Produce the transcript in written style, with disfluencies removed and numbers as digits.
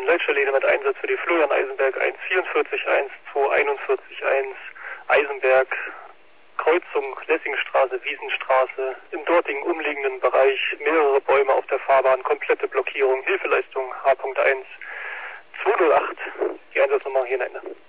Leitstelllinie mit Einsatz für die Florian Eisenberg 144.1, 241.1, Eisenberg, Kreuzung Lessingstraße, Wiesenstraße, im dortigen umliegenden Bereich mehrere Bäume auf der Fahrbahn, komplette Blockierung, Hilfeleistung H.1, 208, die Einsatznummer hier in Ende.